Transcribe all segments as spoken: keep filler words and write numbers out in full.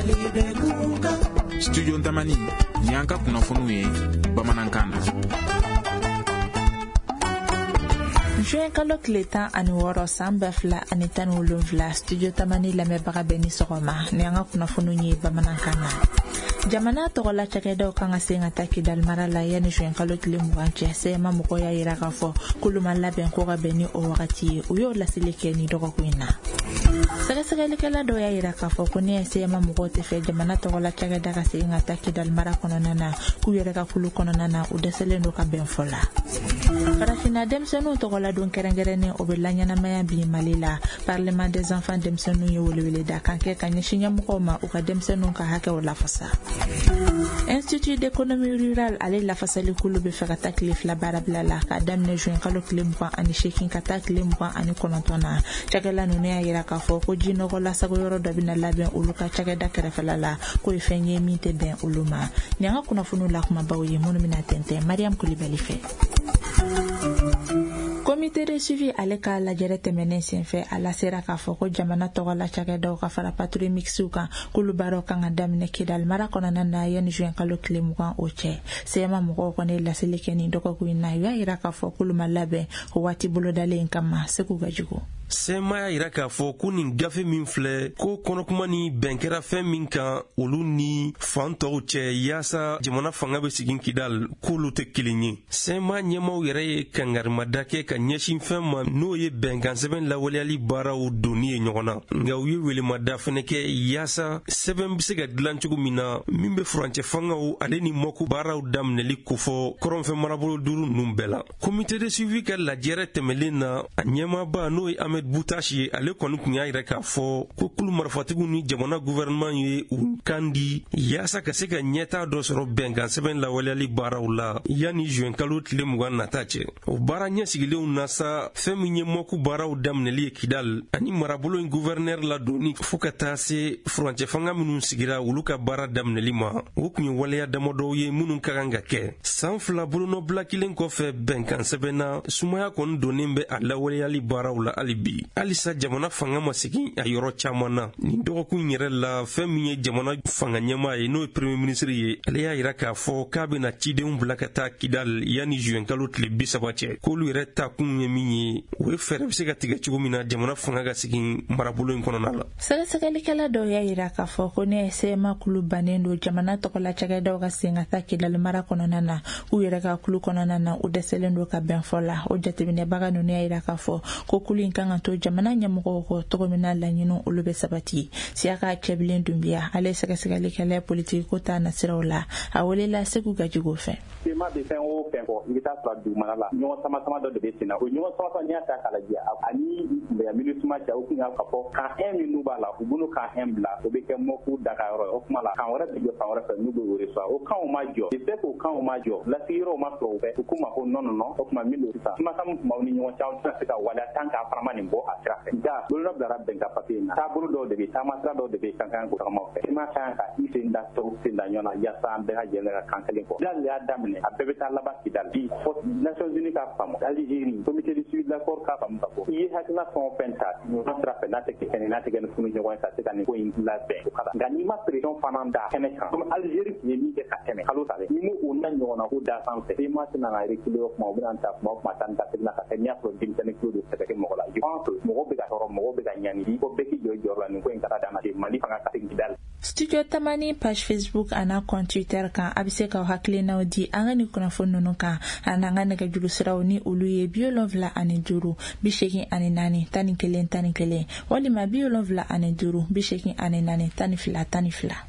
Studio Ntamani Nyanka kunafunue Bamanankana. Juin kalo kileta ani woro samba fla ani tanu ulumfla Studio Tamani lame baga beni sogoma nyanga kunafunue Bamanankana. Jamana togola chakeda okanga senga takidal marala yani juin kalo kilimwanche sema mukoya irakafo kulumala benko ga beni o wakati uyo la silikeni dogo kwina. Saka saka likala doya irakafo kuni sema mukote fe jamana togola chakeda ga senga takidal mara kononana kuyereka kulu kononana udeselendo ka benfola. Parafina demsenu togola don kerengerene obelanya na maya bi malila parlement des enfants demsenu yewulewele da kanke kanyeshinya mukoma ukademsenu ka hake wala fasa. Institut d'économie rurale allait la fasali kulu be fekata klif la barablala ka damne juin kalo klimpa ani shekin kata klimpa ani konontona chakela nune ya iraka fo ko jino ko la sago yoro dobina laben uluka chakeda kerefalala ko ifenye mite ben uluma nyanga kuna funu la kuma bawoye monu minatente Mariam Koulibaly fe. Comité de suivi aleka la jerete menensin fe ala sera ka foko jamana togola chakeda ka fara patrouille mixuka kulubaro kanga damne kidal mara konana na yen juin kalo klimukan oche sema muko kone la silikeni ndoko kuina ya iraka fo kuluma labe wati bolodale nkama seku gajugo. Sema ya iraka fo kunin gafe min filɛ ko kɔnɔkuma ni bɛnkɛra fɛn min kan olu ni fan tɔw cɛ yaasa jamana fanga bɛ sigin kidal k'olu tɛ kelen ye. Sema ɲɛmaw yɛrɛ ye kangarimada kɛ ka ɲɛsin fɛn ma n'o ye bɛnkan sɛbɛn lawaleyali baaraw donni ye ɲɔgɔn na nka u ye welemada fɛnɛ kɛ yaasa sɛbɛn bɛ se ka dilan cogo min na min bɛ furancɛ fangaw ale ni mɔku baaraw daminɛli kofɔ kɔrɔnfɛn marabolo duuru ninnu bɛɛ la. Comité de suivi ka lajɛrɛ tɛmɛlen na a ɲɛmaaba n'o ye Ahmed Boutachi ale kɔni kun y'a yɛrɛ k'a fɔ ko kulu marifatigiw ni jamana gouvernement ye u kan di yaasa ka se ka ɲɛtaa dɔ sɔrɔ bɛnkan sɛbɛn lawaleyali baaraw la yanni juin kalo tile mugan nata cɛ. O baara ɲɛsigilenw na sa fɛn min ye mɔku baaraw daminɛli ye Kidal ani marabolo in gouverneur la doni fo ka taa se furancɛ fanga minnu sigira olu ka baara daminɛli ma o kun ye waleya damadɔw ye minnu ka kan ka kɛ. San fila bolonɔbila kelen kɔfɛ bɛnkan sɛbɛnna sumaya kɔni donnen bɛ a lawaleyali baaraw la hali bi. Alisa jamana fanga ma segin a yɔrɔ caman na nin dɔgɔkun yɛrɛ la fɛn min ye jamana fanga ɲɛmaa ye n'o ye premier ministre ye ale y'a yira k'a fɔ k'a bɛna cidenw bila ka taa Kidal yanni juin kalo tile bi saba cɛ k'olu yɛrɛ ta kun ye min ye o ye fɛɛrɛ bɛ se ka tigɛ cogo min na jamana fanga ka segin marabolo in kɔnɔna la. Sɛgɛsɛgɛlikɛla dɔw y'a yira k'a fɔ ko ne sema kulu bannen don jamana tɔgɔla cakɛdaw ka sen ka taa Kidal mara kɔnɔna na u yɛrɛ ka kulu kɔnɔna na u dɛsɛlen don ka bɛn fɔ la o jateminɛbaga ninnu y'a yira k'a fɔ ko kulu in kan ka to jamana ɲɛmɔgɔw ko togo min na laɲini olu bɛ sabati Siaka Cɛbilen Dunbiya ale sɛgɛsɛgɛlikɛla politiki ko ta nasiraw la a welela Segu Gajigo fɛ. Sema bɛ fɛn o fɛn kɔ i bɛ taa sɔrɔ dugumana la ɲɔgɔn sama sama dɔ de bɛ sen na o ɲɔgɔn sama sama n'i y'a ta k'a lajɛ ani MINUSMA cɛ o kun y'a fɔ kan un minnu b'a la u bolo kan un bila o bɛ kɛ mɔku dakayɔrɔ o kuma la kan wɛrɛ bɛ jɔ fan wɛrɛ fɛ n'u bɛ o reçoit o kanw ma jɔ i bɛ k'o kanw ma jɔ lasigiyɔrɔw ma sɔrɔ o fɛ u k'u ma ko non non non o kuma min don sisan kumakan min tun b'aw ni ɲɔgɔn cɛ aw tɛna se ka waleya tant que a fana ma nin bɔ a sira fɛ nka bolonɔ bilara bɛnkan papiye in na taabolo dɔw de bɛ taama sira dɔw de bɛ kan kan ko tagamaw fɛ i ma kan ka i sen da tɔw sen da ɲɔgɔn na yaasa an bɛɛ lajɛlen ka kan kelen fɔ Kidal y'a daminɛ a bɛɛ bɛ taa laban Kidal bi fɔ Nations Unies k'a faamu Algérie comité de suivi de l'accord k'a faamu ka fɔ i ye hakilina fɛn o fɛn ta ɲɔgɔn sira fɛ n'a tɛ kɛ kɛnɛ n'a tɛ kɛ ni funu ɲɔgɔn ye ka se ka nin ko in labɛn o ka nka n'i ma pression fana da kɛnɛ kan comme Algérie tun ye min kɛ ka tɛmɛ kalo sale ni m'o na ɲɔgɔn na ko da sanfɛ i ma tɛna na reculer o kuma o bɛna ta kuma o kuma tan ta segin ka kɛ n'i y'a sɔrɔ denmisɛnnin tulo de sɛbɛ kɛ mɔgɔ la je pense que mɔgɔw bɛ ka tɔɔrɔ mɔgɔw bɛ ka ɲani ko bɛɛ k'i jɔ jɔyɔrɔ la nin ko in ka taa dama de Mali fanga ka segin Kidal. Studio Tamani page Facebook ana compte Twitter kan a bɛ se ka hakilinaw di an ka nin kunnafoni ninnu kan an n'an ka nɛgɛjuru siraw ni olu ye bi wolonwula ani duuru bi seegin ani naani tan ni kelen tan ni kelen walima bi wolonwula ani duuru bi seegin ani naani tan ni fila tan ni fila.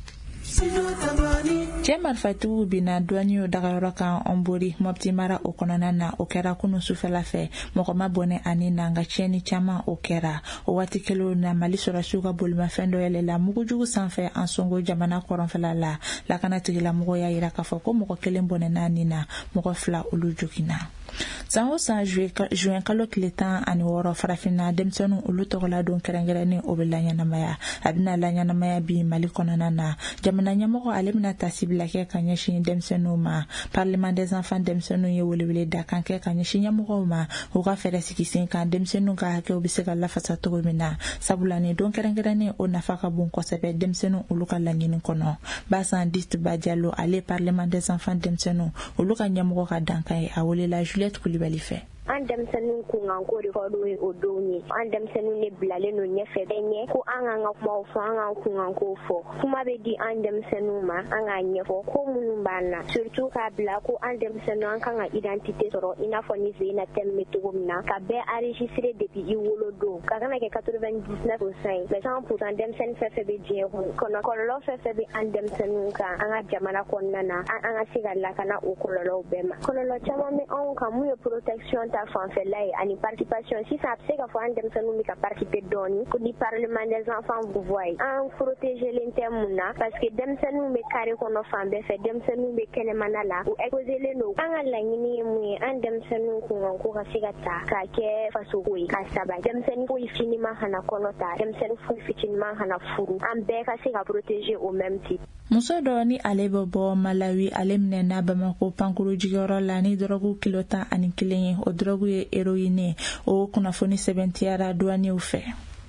Cɛ marifatigiw bina douanier dagayɔrɔ kan Ombori Mopti mara o kɔnɔna na o kɛra kunu sufɛla fɛ mɔgɔ ma bɔnɛ ani na nka tiɲɛni caman o kɛra o waati kelen na Mali sɔrɔsiw ka bolimafɛn dɔ yɛlɛla mugujugu sanfɛ an songo jamana kɔrɔnfɛla la lakana tigilamɔgɔ y'a yira k'a fɔ ko mɔgɔ kelen bɔnɛna ni na mɔgɔ fila olu joginna. san o san juin kalo tile tan ani wɔɔrɔ farafinna denmisɛnninw olu tɔgɔla don kɛrɛnkɛrɛnnen o bɛ laɲɛnamaya a bɛna laɲɛnamaya bi mali kɔnɔna na jamana ɲɛmɔgɔ ale bɛna tasibila kɛ ka ɲɛsin denmisɛnninw ma parlement des enfants denmisɛnninw ye welewele da kan kɛ ka ɲɛsin ɲɛmɔgɔw ma u ka fɛɛrɛ sigi sen kan denmisɛnninw ka hakɛw bɛ se ka lafasa cogo min na sabula ni don kɛrɛnkɛrɛnnen o nafa ka bon kosɛbɛ denmisɛnninw olu ka laɲini kɔnɔ basan dist bajalo ale parlement des enfants denmisɛnninw olu ka ɲɛmɔgɔ ka dankan ye a welela Juliette Kulibali fɛ an denmisɛnninw kunkan ko de fɔ ye o don ye an denmisɛnninw ne bilalen no ɲɛfɛ bɛɛ ɲɛ ko an k'an ka kumaw fɔ an k'an kunkan ko fɔ kuma bɛ di an denmisɛnninw ma an k'a ɲɛfɔ ko minnu b'an na surtout k'a bila ko an denmisɛnninw an kan ka identité sɔrɔ i n'a fɔ ni Zeyina thème bɛ cogo min na ka bɛɛ enregistré depuis i wolodon ka kana kɛ quatre-vingt-dix-neuf pour cent mais cent pour cent denmisɛnnin fɛn fɛn bɛ diɲɛ kɔnɔ kɔlɔlɔ fɛn fɛn bɛ an denmisɛnninw kan an ka jamana kɔnɔna na an ka se ka lakana o kɔlɔlɔw bɛɛ ma kɔlɔlɔ caman bɛ anw kan mun ye protection ta fanfɛla ye ani participation sisan a bɛ se ka fɔ an denmisɛnninw bɛ ka participer dɔɔni ko ni parlement des enfants vous voyez an protégelen tɛ mun na parce que denmisɛnninw bɛ carré kɔnɔ fan bɛɛ fɛ denmisɛnninw bɛ kɛnɛmana la u exposelen don an ka laɲini ye mun ye an denmisɛnninw kunkan ko ka se ka ta ka kɛ fasoko ye ka sabali denmisɛnnin foyi fitinin kana kɔnɔ ta denmisɛnnin foyi fitinin kana furu an bɛɛ ka se ka protéger au même titre. muso dɔ ni ale bɛ bɔ Malawi ale minɛna Bamako pankuru jigiyɔrɔ la ni dɔrɔgu kilo tan ani kelen ye o dɔrɔgu ye héroïne o kunnafoni sɛbɛntiyara douaniers fɛ.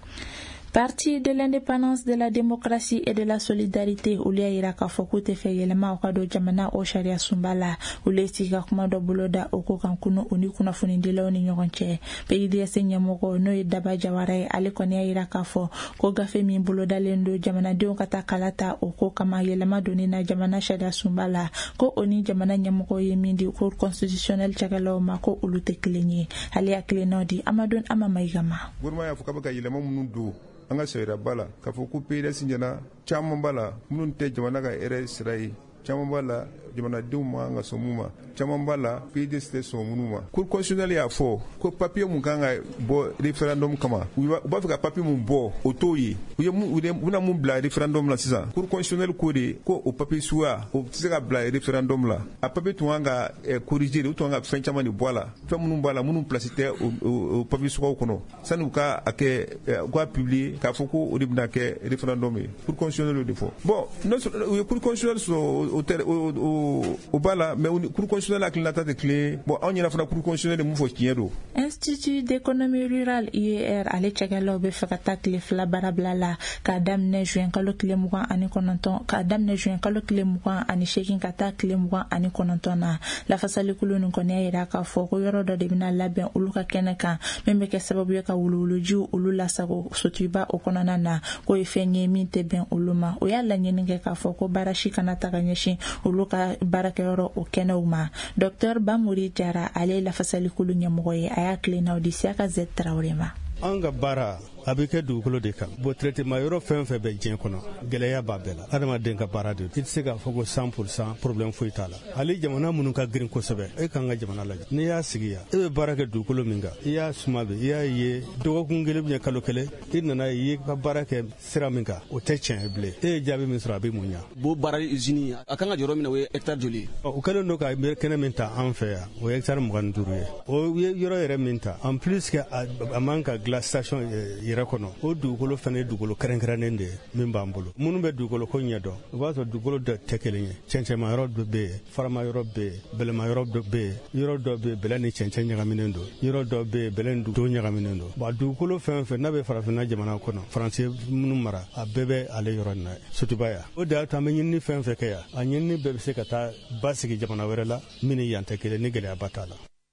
Parti de l'indépendance, de la démocratie et de la solidarité olu y'a yira k'a fɔ k'u tɛ fɛ yɛlɛma o ka don jamana o sariya sunba la olu ye sigi ka kuma dɔ bolo da o ko kan kunu u ni kunnafonidilaw ni ɲɔgɔn cɛ P I D S ɲɛmɔgɔ n'o ye Daba Jawara ye ale kɔni y'a yira k'a fɔ ko gafe min bolodalen don jamanadenw ka taa kala ta o ko kama yɛlɛma donni na jamana sariya sunba la ko o ni jamana ɲɛmɔgɔ ye min di cour constitutionnel cɛkɛlaw ma ko olu tɛ kelen ye ale hakilinaw di Amadou Amamayiga ma. Gouvernement y'a fɔ k'a bɛ ka yɛlɛma minnu don an ka sariya ba la k'a fɔ ko P D S ɲɛna caman b'a la minnu tɛ jamana ka hɛrɛ sira ye caman b'a la jamanadenw ma kan ka sɔn mun ma caman b'a la P D S tɛ sɔn minnu ma cour constitutionnelle y'a fɔ ko papier mun kan ka bɔ référendum kama u b'a fɛ ka papier mun bɔ o t'o ye u ye u bɛna mun bila référendum la sisan cour constitutionnelle ko de ko o papier suya o tɛ se ka bila référendum la a papier tun kan ka corriger de u tun kan ka fɛn caman de bɔ a la fɛn minnu b'a la minnu place tɛ o papier sugaw kɔnɔ sani u ka a kɛ u ka publier k'a fɔ ko o de bɛna kɛ référendum ye cour constitutionnelle de fɔ bon u ye cour constitutionnelle sɔrɔ o o b'a la mais cour constitutionnelle hakilinata tɛ kelen bon anw ɲɛna fana cour constitutionnelle mun fɔ tiɲɛ don. Institut d'économie rurale I E R ale cɛkɛlaw bɛ fɛ ka taa tile fila baarabila la k'a daminɛ juin kalo tile mugan ani kɔnɔntɔn k'a daminɛ juin kalo tile mugan ani seegin ka taa tile mugan ani kɔnɔntɔn na lafasalikulu nin kɔni y'a yira k'a fɔ ko yɔrɔ dɔ de bɛna labɛn olu ka kɛnɛ kan min bɛ kɛ sababu ye ka wuluwulujiw olu lasago sotiba o kɔnɔna na k'o ye fɛn ye min tɛ bɛn olu ma o y'a laɲini kɛ k'a fɔ ko baara si kana ta ka ɲɛsin olu ka baarakɛyɔrɔ o kɛnɛw ma Docteur Bamuri Jara ale lafasalikulu ɲɛmɔgɔ ye a y'a tilennaw di Siaka Z Traoré ma. An ka baara a bɛ kɛ dugukolo de kan bon traitement yɔrɔ fɛn fɛn bɛ diɲɛ kɔnɔ gɛlɛya b'a bɛɛ la adamaden ka baara de i tɛ se k'a fɔ ko cent pour cent problème foyi t'a la ale jamana minnu ka girin kosɛbɛ e kan ka jamana lajɛ n'i y'a sigi yan e bɛ baara kɛ dugukolo min kan i y'a suma bɛ i y'a ye dɔgɔkun kelen bɛ kalo kelen i nana i ye ka baara kɛ sira min kan o tɛ tiɲɛ bilen e ye jaabi min sɔrɔ a bɛ mun ɲa. bo baara usine a kan ka jɔyɔrɔ min na o ye hectare joli ye. o kɛlen don ka kɛnɛ min ta an fɛ yan o ye hectare mugan ni duuru ye o ye yɔrɔ yɛrɛ min ta en plus que a man ka dilan station yɛrɛ kɔnɔ o dugukolo fana ye dugukolo kɛrɛnkɛrɛnnen de ye min b'an bolo minnu bɛ dugukolo ko ɲɛ dɔn o b'a sɔrɔ dugukolo dɔ tɛ kelen ye cɛncɛnma yɔrɔ dɔ bɛ yen farama yɔrɔ bɛ yen bɛlɛma yɔrɔ dɔ bɛ yen yɔrɔ dɔ bɛ yen bɛlɛ ni cɛncɛn ɲagaminen don yɔrɔ dɔ bɛ yen bɛlɛ ni to ɲagaminen don bon dugukolo fɛn o fɛn n'a bɛ farafinna jamana kɔnɔ faransi minnu mara a bɛɛ bɛ ale yɔrɔ in na sotubaya o de y'a to an bɛ ɲinini fɛn fɛn kɛ yan a ɲinini bɛɛ bɛ se ka taa ba sigi jamana wɛrɛ la min ni yan tɛ kelen ni gɛlɛyaba t'a la.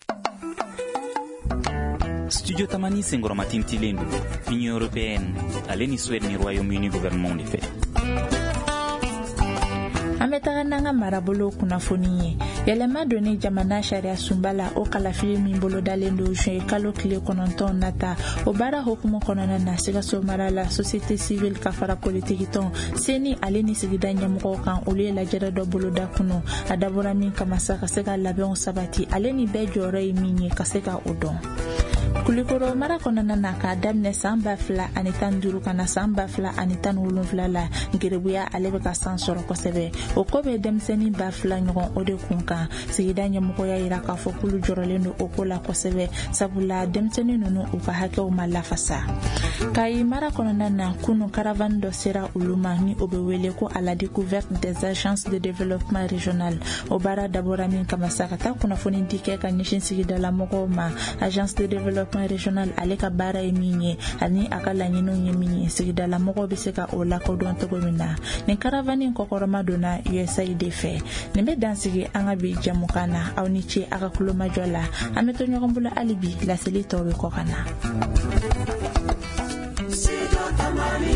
Studio Tamani senkɔrɔma tintilen don Union européenne ale ni Suède ni Royaume-Uni gouvernement de fɛ. An bɛ taga n'an ka marabolo kunnafoni ye yɛlɛma donni jamana sariya sunba la o kalafili min bolodalen don juin kalo tile kɔnɔntɔn nata o baara hukumu kɔnɔna na Sikaso mara la société civile ka fara politiki tɔn seni ale ni sigida ɲɛmɔgɔw kan olu ye lajɛrɛ dɔ boloda kunu a dabɔra min kama sa ka se ka labɛnw sabati ale ni bɛɛ jɔyɔrɔ ye min ye ka se ka o dɔn. Kulikoro mara kɔnɔna na k'a daminɛ san ba fila ani tan duuru kana san ba fila ani tan wolonwula la ngeribuya ale bɛ ka san sɔrɔ kosɛbɛ. O ko bɛ denmisɛnnin ba fila ɲɔgɔn o de kun kan. Sigida ɲɛmɔgɔya yira k'a fɔ k'olu jɔrɔlen don o ko la kosɛbɛ sabula denmisɛnnin ninnu u ka hakɛw ma lafasa. Kayi mara kɔnɔna na kunu caravane dɔ sera olu ma ni o bɛ wele ko à la découverte des agences de développement régional. O baara dabɔra min kama sa ka taa kunnafoni di kɛ ka ɲɛsin sigidala mɔgɔw ma. Agence de développement régional ale ka baara ye min ye ani a ka laɲiniw ye min ye sigidala mɔgɔw bɛ se ka o lakodɔn cogo min na. Nin caravane kɔkɔrɔma donna U S A I D fɛ. Nin bɛ dansigi an ka bi jɛmukan na aw ni ce a ka kulomajɔ la. An bɛ to ɲɔgɔn bolo hali bi laseli tɔw bɛ kɔ ka na.